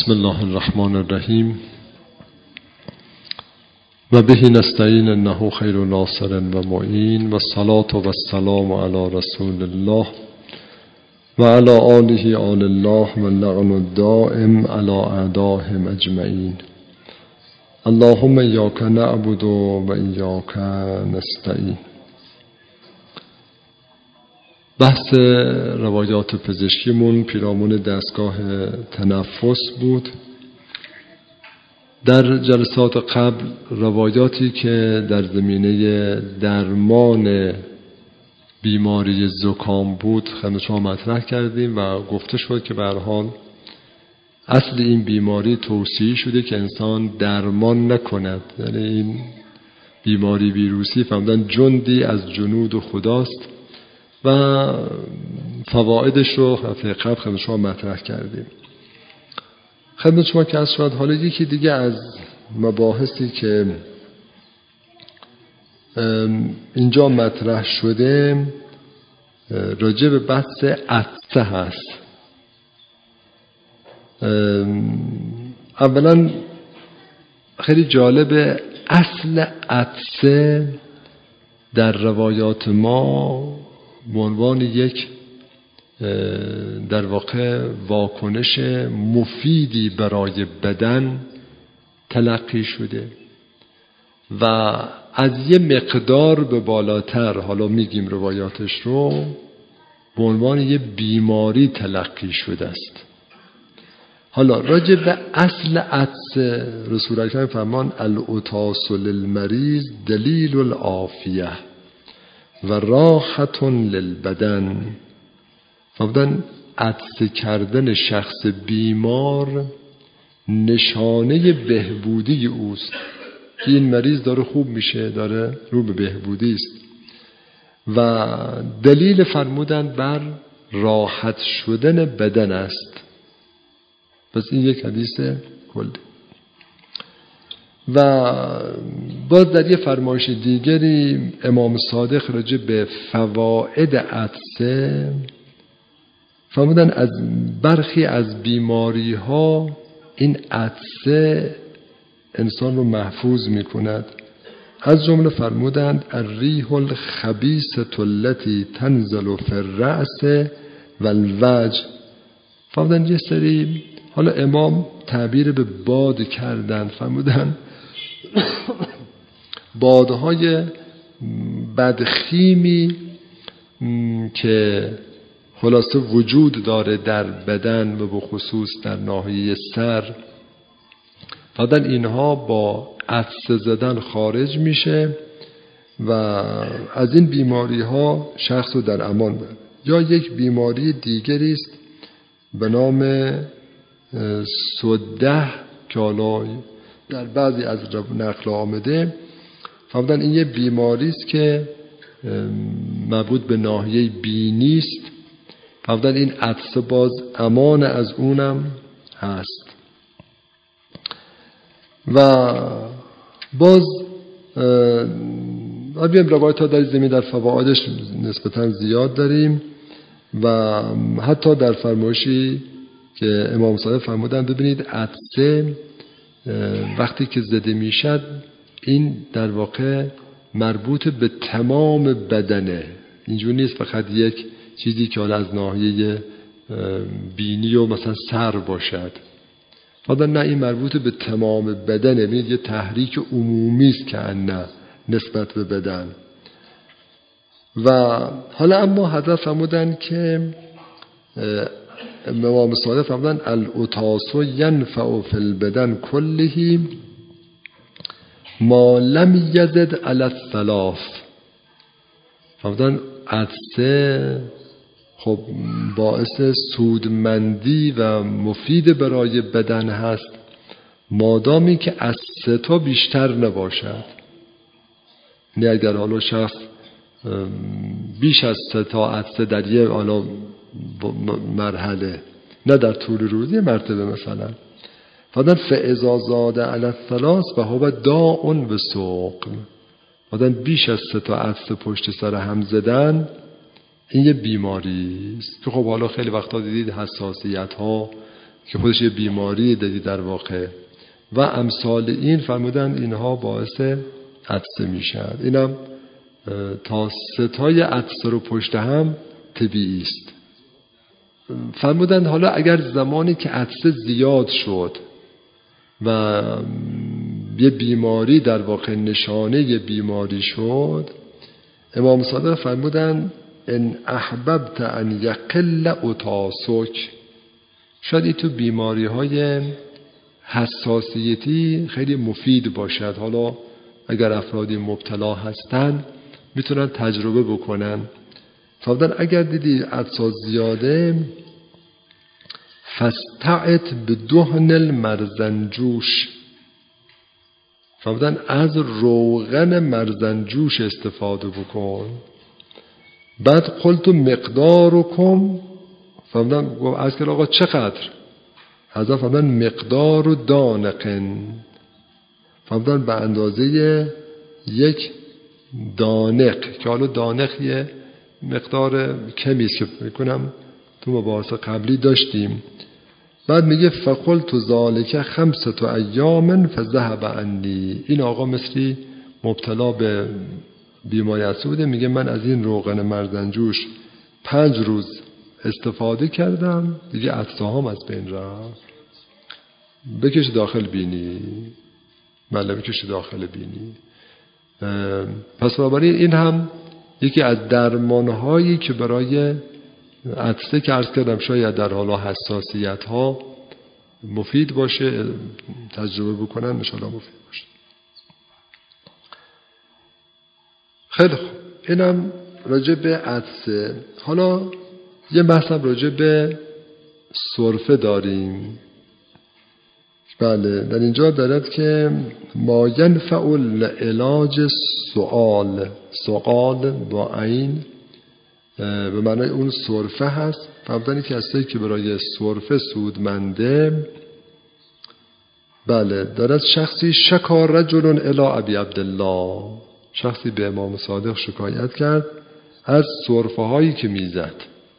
بسم الله الرحمن الرحیم و به نستعین انه خیر ناصر و معین و الصلاة و السلام علی رسول الله و علی آله آل الله و اللعن الدائم علی اعدائهم اجمعین. اللهم ایاک نعبد و ایاک نستعین. بحث روایات پزشکیمون پیرامون دستگاه تنفس بود. در جلسات قبل روایاتی که در زمینه درمان بیماری زکام بود خدمت شما مطرح کردیم و گفته شد که به هر حال اصل این بیماری توصیه شده که انسان درمان نکند، یعنی این بیماری ویروسی فهمیدن جندی از جنود خداست و فوایدش رو هفته قبل خدمت شما مطرح کردیم. خدمت شما که از شد حالا یکی دیگه از مباحثی که اینجا مطرح شده راجع به بحث عطسه هست. اولا خیلی جالبه اصل عطسه در روایات ما به عنوان یک در واقع واکنش مفیدی برای بدن تلقی شده و از یه مقدار به بالاتر، حالا میگیم روایاتش رو، به عنوان یه بیماری تلقی شده است. حالا راجع به اصل عطسه رسول اکرم فرمان العطاس للمریض دلیل العافیه و راحت للبدن. فرمودن عطسه کردن شخص بیمار نشانه بهبودی اوست که این مریض داره خوب میشه، داره رو به بهبودی است و دلیل فرمودن بر راحت شدن بدن است. پس این یک حدیث کلی. و باز در یه فرمایش دیگری امام صادق راجع به فواید عطسه فرمودن از برخی از بیماری ها این عطسه انسان رو محفوظ می کند. از جمله فرمودند الریح الخبیثة التي تنزل فی الرأس والوجه. فرمودن یه سری، حالا امام تعبیر به باد کردن، فرمودن بادهای بدخیمی که خلاصه وجود داره در بدن و به خصوص در ناحیه سر، فرمودن اینها با عطسه زدن خارج میشه و از این بیماری ها شخص رو در امان بره. یا یک بیماری دیگری است به نام سده که حالا در بعضی از نقل آمده فرمودن این یه بیماری است که مربوط به ناحیه بینی است. فرمودن این عطسه باز امان از اونم هست. و باز بیم روایت ها در زمین در فوایدش نسبتا زیاد داریم و حتی در فرمایشی که امام صادق فرمودن ببینید عطسه وقتی که زده میشد این در واقع مربوط به تمام بدنه، اینجور نیست فقط یک چیزی که حالا از ناحیه بینی و مثلا سر باشد. فرمودن نه، این مربوط به تمام بدنه. ببینید یه تحریک عمومی است که نه نسبت به بدن. و حالا اما حضرت فرمودن که امام صادق فرمودن العطاس ینفع فی البدن کله ما لم یزد علی الثلاث. فرمودن عطسه خب باعث سودمندی و مفید برای بدن هست مادامی که از 3 تا بیشتر نباشد. نه اگر حالا شخص بیش از 3 تا عطسه در یه حالا مرحله، نه در طول روز، یه مرتبه مثلا، فدن فاذا زاد علی الثلاث فهو داء بسقم. فدن بیش از 3 تا عطسه پشت سر هم زدن این یه بیماری است که خب حالا خیلی وقتا دیدید حساسیت ها که خودش یه بیماری دیگه در واقع و امثال این فرمودن اینها باعث عطسه میشن. اینم تا ستای عطسه رو پشت هم طبیعی است. فرمودن حالا اگر زمانی که عطسه زیاد شد و یه بیماری در واقع نشانه یه بیماری شد، امام صادق فرمودن ان احببت ان یقل اتاسک، شاید این تو بیماری های حساسیتی خیلی مفید باشد. حالا اگر افرادی مبتلا هستن میتونن تجربه بکنن. فرمودن اگر دیدی عطسات زیاده فاستعط بدهن المرزنجوش، فرمودن از روغن مرزنجوش استفاده بکن. بعد قلت مقدارکم، فرمودن از که آقا چقدر؟ حضرت فرمودن مقدار دانقن، فرمودن به اندازه یک دانق، که حالا دانق یه مقدار کمی است که میکنم تو مباحث قبلی داشتیم. بعد میگه فقلت ذالک 5 ایام فذهب عنی، این آقا مصری مبتلا به بیماری عطسه بوده، میگه من از این روغن مرزنجوش 5 روز استفاده کردم دیگه عطسه هام از بین رفت. بکش داخل بینی، بله بکش داخل بینی. پس بنابراین این هم یکی از درمانهایی که برای عطسه که عرض کردم شاید در حالا حساسیت ها مفید باشه، تجربه بکنن انشاءالله مفید باشه. خیلی خوب، اینم راجع به عطسه. حالا یه بحثم راجع به سرفه داریم. بله، در اینجا دارد که ما ینفع العلاج سؤال با عین به معنای اون سرفه هست. فرمودن کسایی که برای سرفه سودمنده، بله، دارد شخصی شکا رجل الی ابی عبدالله، شخصی به امام صادق شکایت کرد از سرفه هایی که میزد.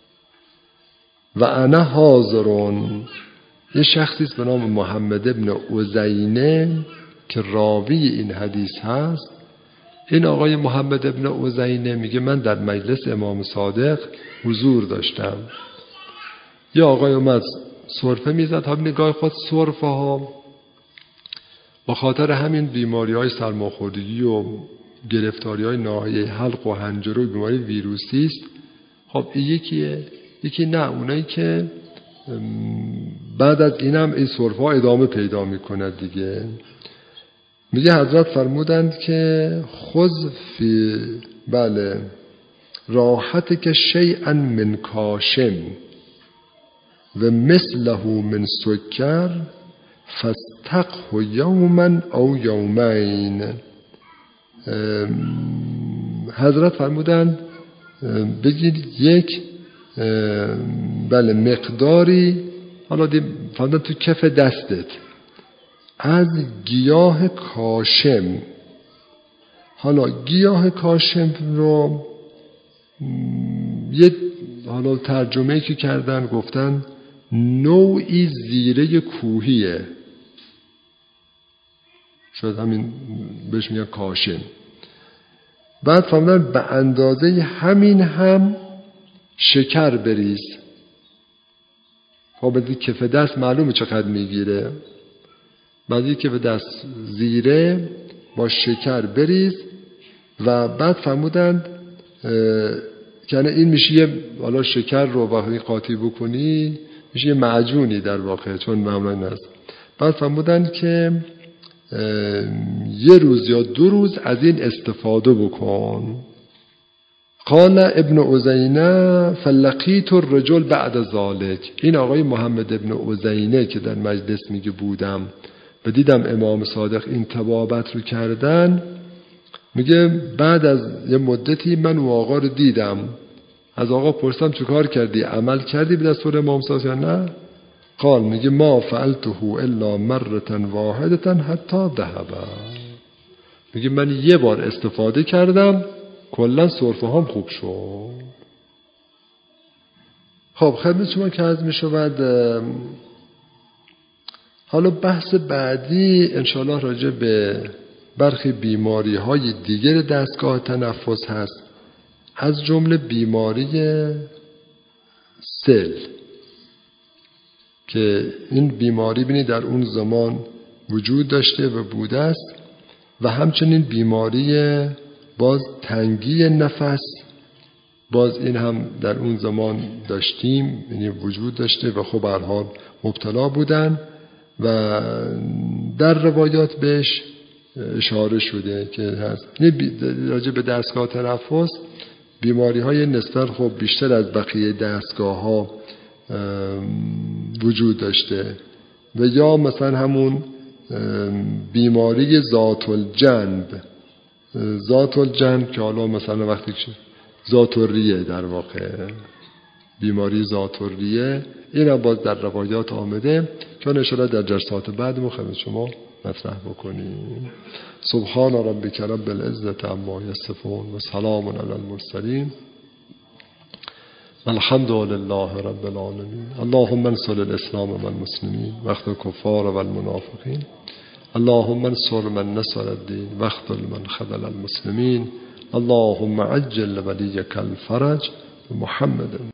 و انا حاضرون، یه شخصی است به نام محمد ابن عزینه که راوی این حدیث هست. این آقای محمد ابن عزینه میگه من در مجلس امام صادق حضور داشتم، یه آقای اومد سرفه میزد. هم نگاه خود سرفه ها با خاطر همین بیماری های سرماخوردگی و گرفتاری های ناحیه حلق و حنجره و بیماری ویروسی است. خب این یکی نه، اونایی که بعد از اینم این سرفه ها ادامه پیدا میکند دیگه. میگه حضرت فرمودند که خذ فی بله راحت که شیئا من کاشم و مثله من سکر فاستقه یوما او یومین. حضرت فرمودند بگید یک بله مقداری، حالا فرمودن تو کف دستت، از گیاه کاشم. حالا گیاه کاشم رو یه حالا ترجمه که کردن گفتن نوعی زیره کوهیه، شاید همین بهش میگن کاشم. بعد فرمودن به اندازه همین هم شکر بریز. خب بدید کف دست معلومه چقدر میگیره، بعد کف دست زیره با شکر بریز. و بعد فرمودند که این میشه یه حالا شکر رو وقتی قاطی بکنی میشه یه معجونی در واقع، چون معمولا هست. بعد فرمودند که یه روز یا 2 روز از این استفاده بکن. قال ابن عزینه فلقیت الرجل بعد ذلك، این آقای محمد ابن عزینه که در مجلس میگه بودم و دیدم امام صادق این طبابت رو کردن، میگه بعد از یه مدتی من و آقا رو دیدم. از آقا پرسیدم چه کار کردی؟ عمل کردی به دستور امام صادق یا نه؟ قال میگه ما فعلته الا مرة واحدة حتی ذهب، میگه من یه بار استفاده کردم کلا سرفه هم خوب شد. خب خدمت شما که عرض میشود حالا بحث بعدی انشاءالله راجع به برخی بیماری های دیگر دستگاه تنفس هست، از جمله بیماری سل که این بیماری بینید در اون زمان وجود داشته و بوده است و همچنین بیماری باز تنگی نفس، باز این هم در اون زمان داشتیم، یعنی وجود داشته و خب به هر حال مبتلا بودن و در روایات بهش اشاره شده که هست. راجع به دستگاه تنفس بیماری های نسبت خب بیشتر از بقیه دستگاه ها وجود داشته و یا مثلا همون بیماری ذات الجنب که حالا مثلا وقتی ذات الریه، در واقع بیماری ذات الریه، این هم باز در روایات آمده که انشاءالله در جلسات بعد خدمت شما مطرح بکنیم. سبحان ربک رب العزة عما یصفون و سلام علی المرسلین الحمد لله رب العالمین. اللهم انصر الاسلام والمسلمین واخذل الكفار والمنافقین. اللهم انصر من نصر الدین واخذل من خذل المسلمین. اللهم عجل وليك الفرج محمد.